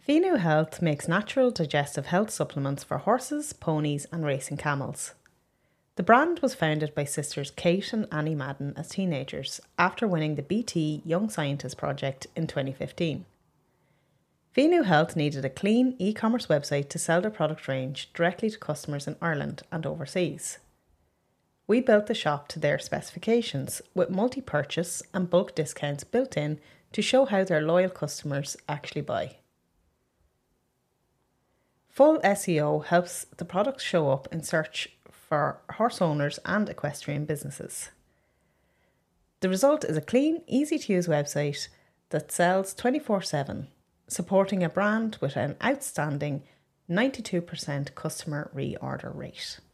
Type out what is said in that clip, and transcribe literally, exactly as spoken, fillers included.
Finu Health makes natural digestive health supplements for horses, ponies and racing camels. The brand was founded by sisters Kate and Annie Madden as teenagers after winning the B T Young Scientist project in twenty fifteen. Finu Health needed a clean e-commerce website to sell their product range directly to customers in Ireland and overseas. We built the shop to their specifications with multi-purchase and bulk discounts built in to show how their loyal customers actually buy. Full S E O helps the products show up in search for horse owners and equestrian businesses. The result is a clean, easy-to-use website that sells twenty-four seven, supporting a brand with an outstanding ninety-two percent customer reorder rate.